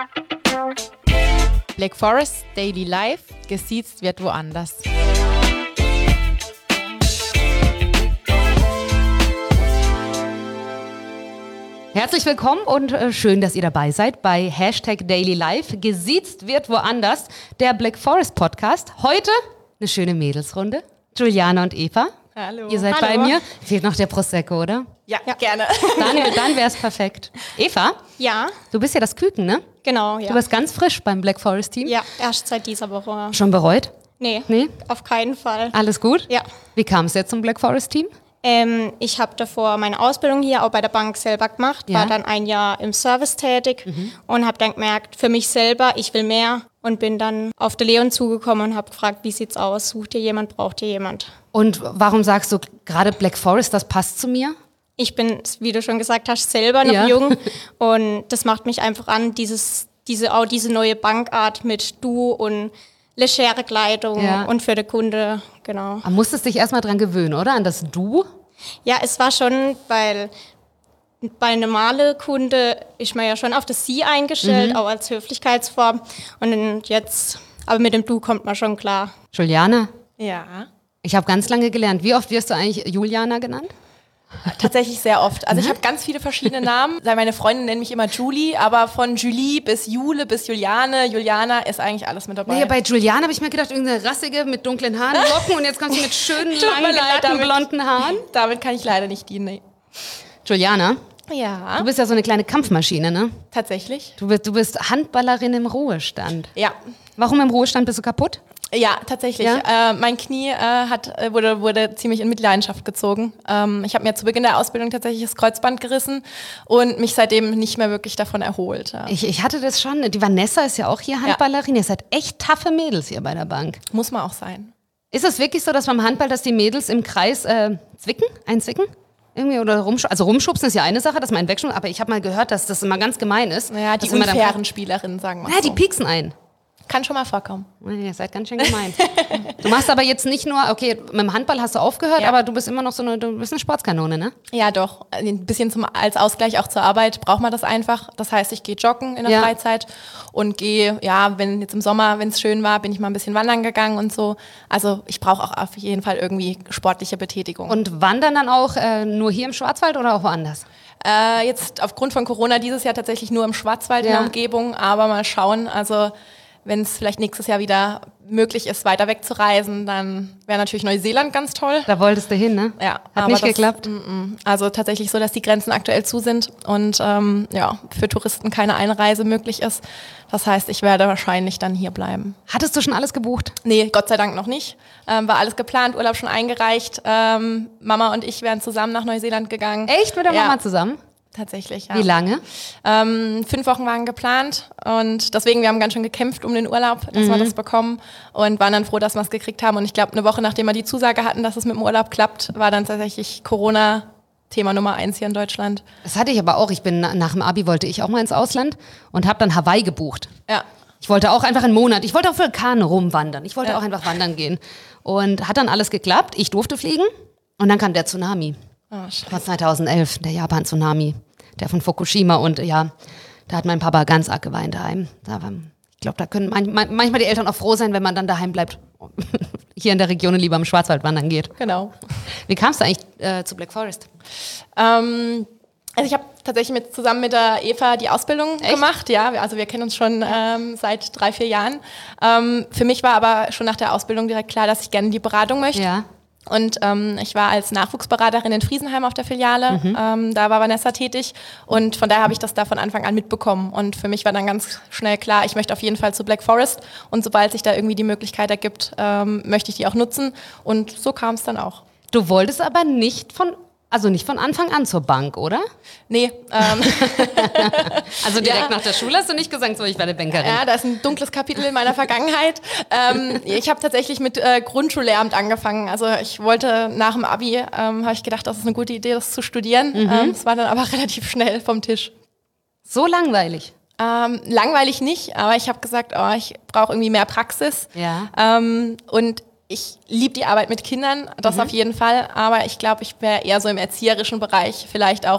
Black Forest Daily Life, gesiezt wird woanders. Herzlich willkommen und schön, dass ihr dabei seid bei #DailyLife. Gesiezt wird woanders, der Black Forest Podcast. Heute eine schöne Mädelsrunde. Juliane und Eva. Hallo. Ihr seid bei mir. Fehlt noch der Prosecco, oder? Ja, gerne. Dann wäre es perfekt. Eva, Ja, du bist ja das Küken, ne? genau, ja. Du bist ganz frisch beim Black Forest Team. Ja, erst seit dieser Woche. Schon bereut? Nee, Nee? auf keinen Fall. Alles gut? Ja. Wie kam es jetzt zum Black Forest Team? Ich habe davor meine Ausbildung hier auch bei der Bank selber gemacht, Ja. war dann ein Jahr im Service tätig und habe dann gemerkt, für mich selber, ich will mehr und bin dann auf den Leon zugekommen und habe gefragt, wie sieht's aus, sucht ihr jemand, braucht ihr jemand? Und warum sagst du gerade Black Forest, das passt zu mir? Ich bin, wie du schon gesagt hast, selber noch Ja. jung und das macht mich einfach an, diese neue Bankart mit Du und legere Kleidung Ja. und für den Kunde, genau. Du musstest dich erstmal dran gewöhnen, oder? An das Du? Ja, es war schon, weil bei normale Kunde ist man ja schon auf das Sie eingestellt, auch als Höflichkeitsform. Und dann jetzt, aber mit dem Du kommt man schon klar. Juliane, Ja, ich habe ganz lange gelernt. Wie oft wirst du eigentlich Juliana genannt? tatsächlich sehr oft. Also ich habe ganz viele verschiedene Namen. Meine Freunde nennen mich immer Julie, aber von Julie bis Jule bis Juliane, Juliana ist eigentlich alles mit dabei. Nee, bei Juliane habe ich mir gedacht, irgendeine rassige mit dunklen Haaren, Locken und jetzt kommst du mit schönen, langen, glatten, blonden Haaren. Damit kann ich leider nicht dienen. Nee. Juliana, Ja, du bist ja so eine kleine Kampfmaschine, ne? tatsächlich. Du bist Handballerin im Ruhestand. Ja. Warum im Ruhestand bist du kaputt? Ja, tatsächlich. Ja? Mein Knie wurde ziemlich in Mitleidenschaft gezogen. Ich habe mir zu Beginn der Ausbildung tatsächlich das Kreuzband gerissen und mich seitdem nicht mehr wirklich davon erholt. Ja. Ich hatte das schon. Die Vanessa ist ja auch hier Handballerin. Ihr seid echt taffe Mädels hier bei der Bank. Muss man auch sein. Ist es wirklich so, dass beim Handball, dass die Mädels im Kreis einzwicken? Irgendwie oder rumschubsen? Also rumschubsen ist ja eine Sache, dass man einen wegschubst, aber ich habe mal gehört, dass das immer ganz gemein ist. Naja, die dass immer dann- unfairen Spielerinnen, sagen wir Ja, die so. pieksen ein. Kann schon mal vorkommen. Ihr seid ganz schön gemein. Du machst aber jetzt nicht nur, okay, mit dem Handball hast du aufgehört, Ja. aber du bist immer noch du bist eine Sportskanone, ne? Ja, doch. Ein bisschen als Ausgleich auch zur Arbeit braucht man das einfach. Das heißt, ich gehe joggen in der Ja. Freizeit und gehe, wenn jetzt im Sommer, wenn es schön war, bin ich mal ein bisschen wandern gegangen und so. Also ich brauche auch auf jeden Fall irgendwie sportliche Betätigung. Und wandern dann auch nur hier im Schwarzwald oder auch woanders? Jetzt aufgrund von Corona dieses Jahr tatsächlich nur im Schwarzwald in Ja. der Umgebung, aber mal schauen. Also wenn es vielleicht nächstes Jahr wieder möglich ist, weiter weg zu reisen, dann wäre natürlich Neuseeland ganz toll. Da wolltest du hin, ne? Ja, Hat aber nicht das- geklappt. Also tatsächlich so, dass die Grenzen aktuell zu sind und für Touristen keine Einreise möglich ist. Das heißt, ich werde wahrscheinlich dann hier bleiben. Hattest du schon alles gebucht? Nee, Gott sei Dank noch nicht. War alles geplant, Urlaub schon eingereicht. Mama und ich wären zusammen nach Neuseeland gegangen. Echt mit der Ja. Mama zusammen? Tatsächlich, ja. Wie lange? 5 Wochen waren geplant und deswegen, wir haben ganz schön gekämpft um den Urlaub, dass wir das bekommen und waren dann froh, dass wir es gekriegt haben. Und ich glaube, eine Woche nachdem wir die Zusage hatten, dass es mit dem Urlaub klappt, war dann tatsächlich Corona Thema Nummer 1 hier in Deutschland. Das hatte ich aber auch. Ich bin nach dem Abi wollte ich auch mal ins Ausland und habe dann Hawaii gebucht. Ja. Ich wollte auch einfach einen Monat, ich wollte auf Vulkane rumwandern. Ich wollte Ja. auch einfach wandern gehen. Und hat dann alles geklappt. Ich durfte fliegen und dann kam der Tsunami. Oh, scheiße. Das war 2011, der Japan-Tsunami, der von Fukushima. Und ja, da hat mein Papa ganz arg geweint daheim. Ich glaube, da können manchmal die Eltern auch froh sein, wenn man dann daheim bleibt. Hier in der Region und lieber im Schwarzwald wandern geht. Genau. Wie kamst du eigentlich zu Black Forest? Also ich habe tatsächlich zusammen mit der Eva die Ausbildung gemacht. Ja, also wir kennen uns schon seit 3-4 Jahren. Für mich war aber schon nach der Ausbildung direkt klar, dass ich gerne in die Beratung möchte. Ja. Und ich war als Nachwuchsberaterin in Friesenheim auf der Filiale. Da war Vanessa tätig und von daher habe ich das da von Anfang an mitbekommen. Und für mich war dann ganz schnell klar, ich möchte auf jeden Fall zu Black Forest. Und sobald sich da irgendwie die Möglichkeit ergibt, möchte ich die auch nutzen. Und so kam es dann auch. Du wolltest aber nicht von Anfang an zur Bank, oder? Nee, Also direkt nach der Schule hast du nicht gesagt, so ich werde Bankerin. ja, da ist ein dunkles Kapitel in meiner Vergangenheit. Ich habe tatsächlich mit Grundschullehramt angefangen. Also ich wollte nach dem Abi, habe ich gedacht, das ist eine gute Idee, das zu studieren. Es war dann aber relativ schnell vom Tisch. So langweilig. Langweilig nicht, aber ich habe gesagt, ich brauche irgendwie mehr Praxis. Ja. Und ich liebe die Arbeit mit Kindern, das auf jeden Fall. Aber ich glaube, ich wäre eher so im erzieherischen Bereich vielleicht auch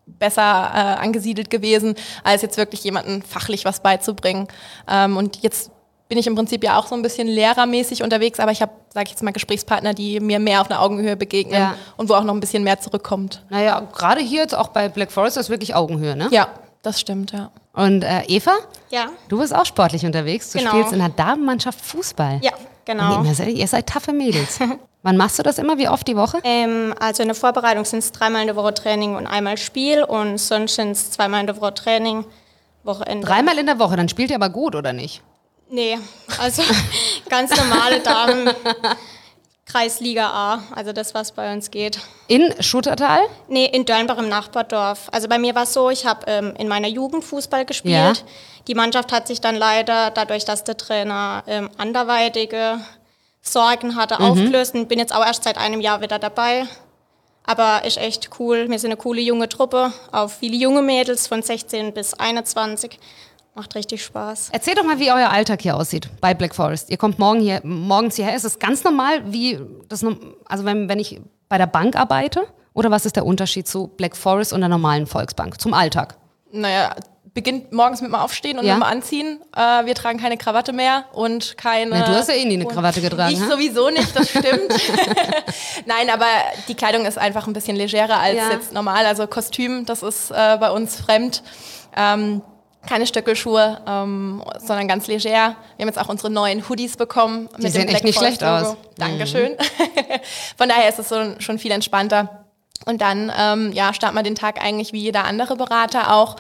besser angesiedelt gewesen, als jetzt wirklich jemandem fachlich was beizubringen. Und jetzt bin ich im Prinzip ja auch so ein bisschen lehrermäßig unterwegs, aber ich habe, sage ich jetzt mal, Gesprächspartner, die mir mehr auf einer Augenhöhe begegnen und wo auch noch ein bisschen mehr zurückkommt. Naja, gerade hier jetzt auch bei Black Forest ist wirklich Augenhöhe, ne? Ja, das stimmt, ja. Und Eva? Ja. Du bist auch sportlich unterwegs. Du spielst in der Damenmannschaft Fußball. Ja, genau. Ihr seid taffe Mädels. Wann machst du das immer? Wie oft die Woche? Also in der Vorbereitung sind es 3-mal in der Woche Training und einmal Spiel und sonst sind es 2-mal in der Woche Training, Wochenende. 3-mal in der Woche, dann spielt ihr aber gut, oder nicht? Nee, also ganz normale Damen, Kreisliga A, also das, was bei uns geht. In Schuttertal? Nee, in Dörnbach im Nachbardorf. Also bei mir war es so, ich habe in meiner Jugend Fußball gespielt. Ja. Die Mannschaft hat sich dann leider, dadurch, dass der Trainer anderweitige Sorgen hatte, aufgelöst und bin jetzt auch erst seit einem Jahr wieder dabei. Aber ist echt cool. Wir sind eine coole junge Truppe, auch viele junge Mädels von 16 bis 21. Macht richtig Spaß. Erzählt doch mal, wie euer Alltag hier aussieht bei Black Forest. Ihr kommt morgens hierher. Ist es ganz normal, also wenn ich bei der Bank arbeite? Oder was ist der Unterschied zu Black Forest und der normalen Volksbank? Zum Alltag? Naja, beginnt morgens mit dem Aufstehen und mit dem Anziehen. Wir tragen keine Krawatte mehr und keine... Na, du hast ja eh nie eine Krawatte getragen. Ich sowieso nicht, das stimmt. Nein, aber die Kleidung ist einfach ein bisschen legerer als jetzt normal. Also Kostüm, das ist bei uns fremd. Keine Stöckelschuhe, sondern ganz leger. Wir haben jetzt auch unsere neuen Hoodies bekommen. Die sehen echt nicht schlecht aus. Dankeschön. Von daher ist es schon viel entspannter. Und dann starten wir den Tag eigentlich wie jeder andere Berater auch.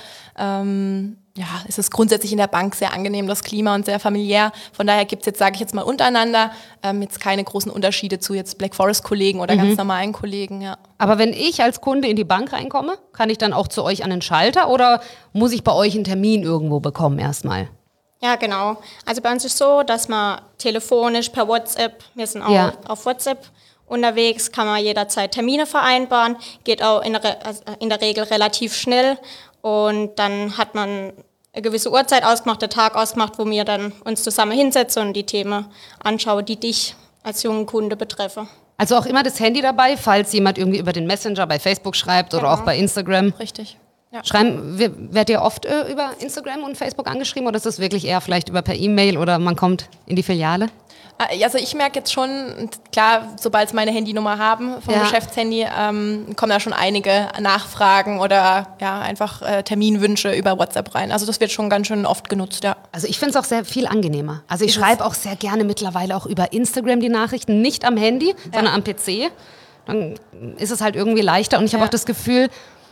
Es ist grundsätzlich in der Bank sehr angenehm, das Klima, und sehr familiär. Von daher gibt es jetzt, sage ich jetzt mal, untereinander jetzt keine großen Unterschiede zu jetzt Black Forest-Kollegen oder ganz normalen Kollegen. Ja. Aber wenn ich als Kunde in die Bank reinkomme, kann ich dann auch zu euch an den Schalter oder muss ich bei euch einen Termin irgendwo bekommen erstmal? Ja, genau. Also bei uns ist so, dass man telefonisch, per WhatsApp, wir sind auch auf WhatsApp unterwegs, kann man jederzeit Termine vereinbaren, geht auch in der Regel relativ schnell. Und dann hat man eine gewisse Uhrzeit ausgemacht, einen Tag ausgemacht, wo wir dann uns zusammen hinsetzen und die Themen anschauen, die dich als jungen Kunde betreffen. Also auch immer das Handy dabei, falls jemand irgendwie über den Messenger bei Facebook schreibt oder auch bei Instagram. Richtig. Ja. Werdet ihr oft über Instagram und Facebook angeschrieben oder ist das wirklich eher vielleicht per E-Mail oder man kommt in die Filiale? Also ich merke jetzt schon, klar, sobald sie meine Handynummer haben vom Geschäftshandy, kommen da schon einige Nachfragen oder einfach Terminwünsche über WhatsApp rein. Also das wird schon ganz schön oft genutzt, ja. Also ich finde es auch sehr viel angenehmer. Also ich schreibe auch sehr gerne mittlerweile auch über Instagram die Nachrichten, nicht am Handy, sondern am PC. Dann ist es halt irgendwie leichter und ich habe auch das Gefühl,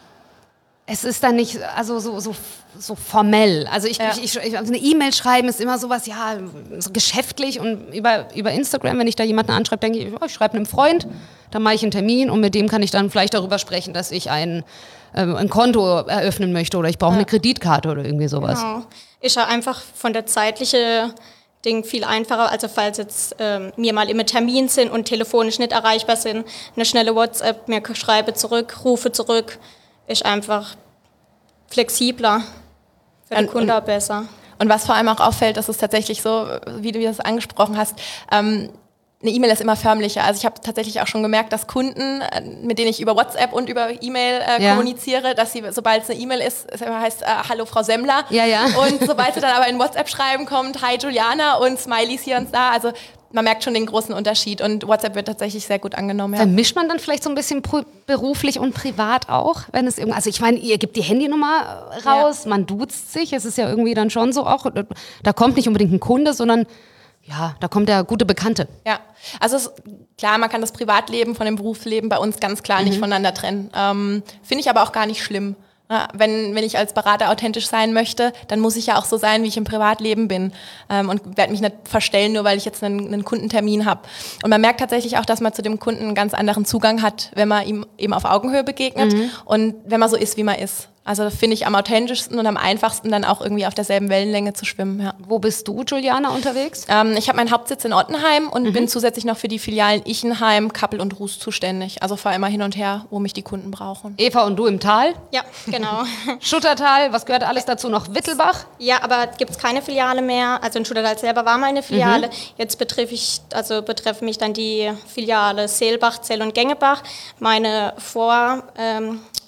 es ist dann nicht so formell. Also eine E-Mail schreiben ist immer sowas, so geschäftlich, und über Instagram, wenn ich da jemanden anschreibe, denke ich, ich schreibe einem Freund, dann mache ich einen Termin und mit dem kann ich dann vielleicht darüber sprechen, dass ich ein Konto eröffnen möchte oder ich brauche eine Kreditkarte oder irgendwie sowas. Genau. Ist ja einfach von der zeitlichen Ding viel einfacher, also falls jetzt wir mal im Termin sind und telefonisch nicht erreichbar sind, eine schnelle WhatsApp, mir schreibe zurück, rufe zurück, ist einfach flexibler, für den Kunden auch besser. Und was vor allem auch auffällt, das ist tatsächlich so, wie du das angesprochen hast, eine E-Mail ist immer förmlicher. Also ich habe tatsächlich auch schon gemerkt, dass Kunden, mit denen ich über WhatsApp und über E-Mail kommuniziere, dass sie, sobald es eine E-Mail ist, es heißt Hallo Frau Semmler. Ja. Und sobald sie dann aber in WhatsApp schreiben kommt, Hi Juliana und Smileys hier und da. Also man merkt schon den großen Unterschied und WhatsApp wird tatsächlich sehr gut angenommen. Ja. Vermischt man dann vielleicht so ein bisschen beruflich und privat auch? Wenn es also ich meine, ihr gebt die Handynummer raus, man duzt sich, es ist ja irgendwie dann schon so auch, da kommt nicht unbedingt ein Kunde, sondern da kommt der gute Bekannte. Ja, also klar, man kann das Privatleben von dem Berufsleben bei uns ganz klar nicht voneinander trennen. Finde ich aber auch gar nicht schlimm. Ja, wenn ich als Berater authentisch sein möchte, dann muss ich ja auch so sein, wie ich im Privatleben bin und werde mich nicht verstellen, nur weil ich jetzt einen Kundentermin habe. Und man merkt tatsächlich auch, dass man zu dem Kunden einen ganz anderen Zugang hat, wenn man ihm eben auf Augenhöhe begegnet und wenn man so ist, wie man ist. Also finde ich am authentischsten und am einfachsten dann auch irgendwie auf derselben Wellenlänge zu schwimmen. Ja. Wo bist du, Juliana, unterwegs? Ich habe meinen Hauptsitz in Ottenheim und bin zusätzlich noch für die Filialen Ichenheim, Kappel und Ruß zuständig. Also fahre immer hin und her, wo mich die Kunden brauchen. Eva, und du im Tal? Ja, genau. Schuttertal, was gehört alles dazu noch? Wittelbach? Ja, aber gibt es keine Filiale mehr. Also in Schuttertal selber war mal eine Filiale. Jetzt betreffen mich dann die Filiale Seelbach, Zell und Gengebach. Meine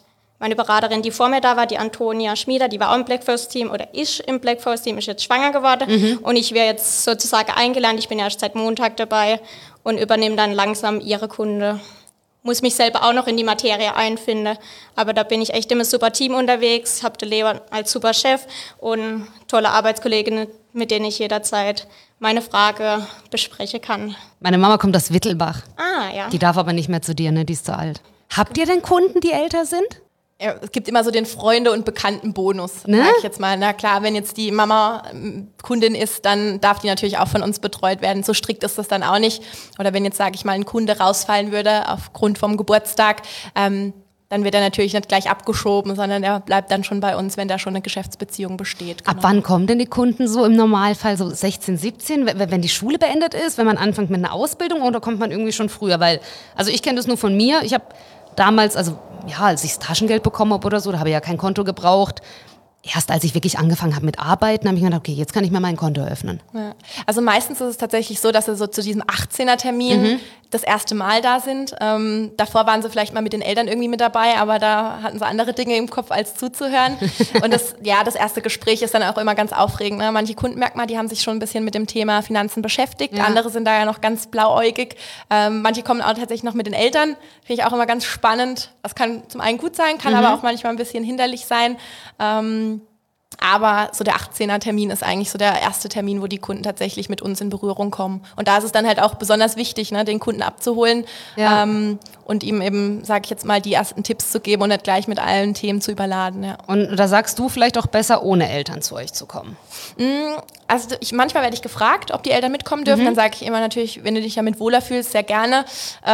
Meine Beraterin, die vor mir da war, die Antonia Schmieder, die war auch im Black Forest Team oder ist im Black Forest Team, ist jetzt schwanger geworden und ich wäre jetzt sozusagen eingelernt. Ich bin ja erst seit Montag dabei und übernehme dann langsam ihre Kunde. Muss mich selber auch noch in die Materie einfinden, aber da bin ich echt im super Team unterwegs, habe den Leo als super Chef und tolle Arbeitskolleginnen, mit denen ich jederzeit meine Frage besprechen kann. Meine Mama kommt aus Wittelbach. Ah, ja. Die darf aber nicht mehr zu dir, ne? Die ist zu alt. Habt ihr denn Kunden, die älter sind? Ja, es gibt immer so den Freunde- und Bekannten-Bonus, Ne? sag ich jetzt mal. Na klar, wenn jetzt die Mama Kundin ist, dann darf die natürlich auch von uns betreut werden. So strikt ist das dann auch nicht. Oder wenn jetzt, sage ich mal, ein Kunde rausfallen würde aufgrund vom Geburtstag, dann wird er natürlich nicht gleich abgeschoben, sondern er bleibt dann schon bei uns, wenn da schon eine Geschäftsbeziehung besteht. Ab wann kommen denn die Kunden so im Normalfall? So 16, 17, wenn die Schule beendet ist, wenn man anfängt mit einer Ausbildung oder kommt man irgendwie schon früher? Weil, also ich kenne das nur von mir. Ich habe damals, also ja, als ich das Taschengeld bekommen habe oder so, da habe ich ja kein Konto gebraucht. Erst als ich wirklich angefangen habe mit Arbeiten, habe ich mir gedacht, okay, jetzt kann ich mir mein Konto öffnen. Ja. Also meistens ist es tatsächlich so, dass sie so zu diesem 18er-Termin das erste Mal da sind. Davor waren sie vielleicht mal mit den Eltern irgendwie mit dabei, aber da hatten sie andere Dinge im Kopf, als zuzuhören. Und das erste Gespräch ist dann auch immer ganz aufregend. Ne? Manche Kunden, merkt man, die haben sich schon ein bisschen mit dem Thema Finanzen beschäftigt. Ja. Andere sind da ja noch ganz blauäugig. Manche kommen auch tatsächlich noch mit den Eltern. Finde ich auch immer ganz spannend. Das kann zum einen gut sein, kann aber auch manchmal ein bisschen hinderlich sein. Aber so der 18er-Termin ist eigentlich so der erste Termin, wo die Kunden tatsächlich mit uns in Berührung kommen. Und da ist es dann halt auch besonders wichtig, ne, den Kunden abzuholen und ihm eben, sag ich jetzt mal, die ersten Tipps zu geben und nicht gleich mit allen Themen zu überladen. Ja. Und da sagst du vielleicht auch besser, ohne Eltern zu euch zu kommen. Also manchmal werde ich gefragt, ob die Eltern mitkommen dürfen. Dann sage ich immer natürlich, wenn du dich damit wohler fühlst, sehr gerne.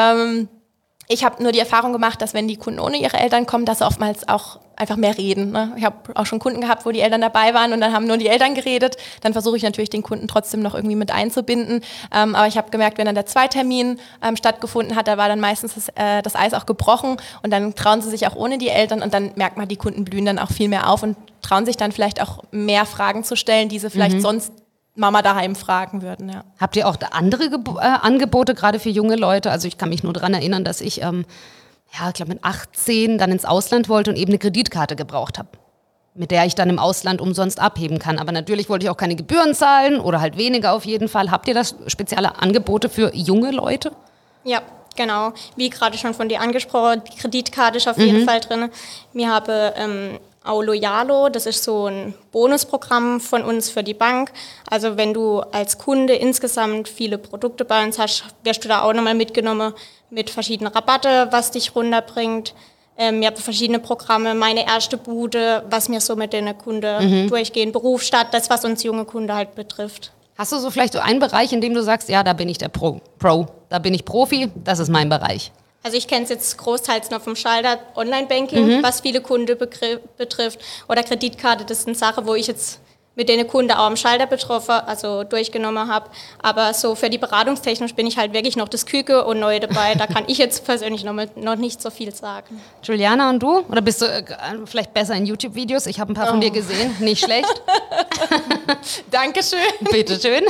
Ich habe nur die Erfahrung gemacht, dass wenn die Kunden ohne ihre Eltern kommen, dass sie oftmals auch einfach mehr reden. Ne? Ich habe auch schon Kunden gehabt, wo die Eltern dabei waren und dann haben nur die Eltern geredet. Dann versuche ich natürlich, den Kunden trotzdem noch irgendwie mit einzubinden. Aber ich habe gemerkt, wenn dann der Zweitermin stattgefunden hat, da war dann meistens das Eis auch gebrochen und dann trauen sie sich auch ohne die Eltern und dann merkt man, die Kunden blühen dann auch viel mehr auf und trauen sich dann vielleicht auch mehr Fragen zu stellen, die sie vielleicht sonst Mama daheim fragen würden, ja. Habt ihr auch andere Angebote, gerade für junge Leute? Also ich kann mich nur daran erinnern, dass ich, ich glaube mit 18 dann ins Ausland wollte und eben eine Kreditkarte gebraucht habe, mit der ich dann im Ausland umsonst abheben kann. Aber natürlich wollte ich auch keine Gebühren zahlen oder halt weniger auf jeden Fall. Habt ihr das spezielle Angebote für junge Leute? Ja, genau. Wie gerade schon von dir angesprochen, die Kreditkarte ist auf jeden Fall drin. Wir haben auch Loyalo, das ist so ein Bonusprogramm von uns für die Bank. Also wenn du als Kunde insgesamt viele Produkte bei uns hast, wirst du da auch nochmal mitgenommen mit verschiedenen Rabatte, was dich runterbringt. Wir haben verschiedene Programme, meine erste Bude, was mir so mit den Kunden durchgehen, Berufsstadt, das, was uns junge Kunden halt betrifft. Hast du so vielleicht so einen Bereich, in dem du sagst, ja, da bin ich der Pro, da bin ich Profi, das ist mein Bereich? Also ich kenne es jetzt großteils noch vom Schalter Online-Banking, was viele Kunden betrifft. Oder Kreditkarte, das ist eine Sache, wo ich jetzt mit den Kunden auch am Schalter betroffen, also durchgenommen habe. Aber so für die beratungstechnisch bin ich halt wirklich noch das Küke und neu dabei. Da kann ich jetzt persönlich noch nicht so viel sagen. Juliana, und du? Oder bist du vielleicht besser in YouTube-Videos? Ich habe ein paar von dir gesehen. Nicht schlecht. Dankeschön. Bitteschön.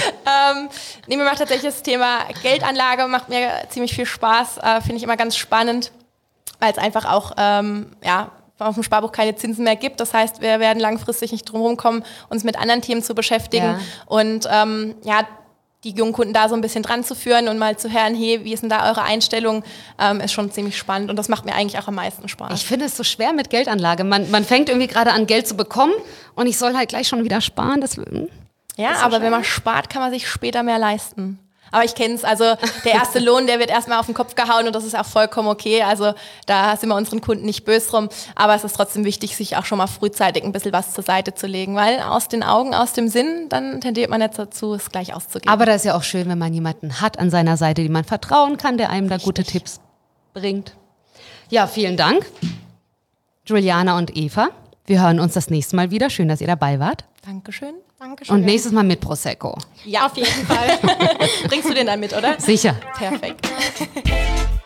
Mir macht tatsächlich das Thema Geldanlage, macht mir ziemlich viel Spaß. Finde ich immer ganz spannend, weil es einfach auch, auf dem Sparbuch keine Zinsen mehr gibt. Das heißt, wir werden langfristig nicht drum herum kommen, uns mit anderen Themen zu beschäftigen. Ja. Und die jungen Kunden da so ein bisschen dran zu führen und mal zu hören, hey, wie ist denn da eure Einstellung, ist schon ziemlich spannend. Und das macht mir eigentlich auch am meisten Spaß. Ich finde es so schwer mit Geldanlage. Man fängt irgendwie gerade an, Geld zu bekommen und ich soll halt gleich schon wieder sparen. Aber wenn man spart, kann man sich später mehr leisten. Aber ich kenne es, also der erste Lohn, der wird erstmal auf den Kopf gehauen und das ist auch vollkommen okay. Also da sind wir unseren Kunden nicht böse drum. Aber es ist trotzdem wichtig, sich auch schon mal frühzeitig ein bisschen was zur Seite zu legen, weil aus den Augen, aus dem Sinn, dann tendiert man nicht dazu, es gleich auszugeben. Aber das ist ja auch schön, wenn man jemanden hat an seiner Seite, dem man vertrauen kann, der einem da gute Tipps bringt. Ja, vielen Dank, Juliana und Eva. Wir hören uns das nächste Mal wieder. Schön, dass ihr dabei wart. Dankeschön. Dankeschön. Und nächstes Mal mit Prosecco. Ja, auf jeden Fall. Bringst du den dann mit, oder? Sicher. Perfekt.